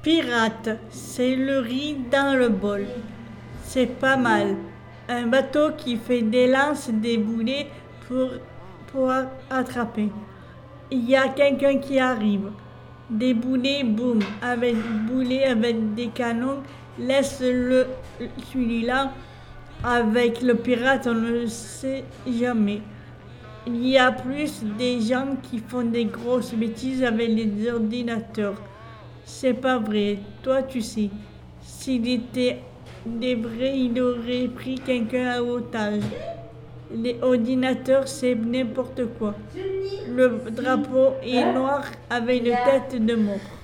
Pirate, c'est le riz dans le bol. C'est pas mal. Un bateau qui fait des lances, des boulets pour attraper. Il y a quelqu'un qui arrive. Des boulets, boum, avec boulets avec des canons. Laisse-le celui-là. Avec le pirate, on ne sait jamais. Il y a plus des gens qui font des grosses bêtises avec les ordinateurs. C'est pas vrai, toi tu sais. S'il était des vrais, il aurait pris quelqu'un à otage. Les ordinateurs, c'est n'importe quoi. Le drapeau est noir avec une tête de mort.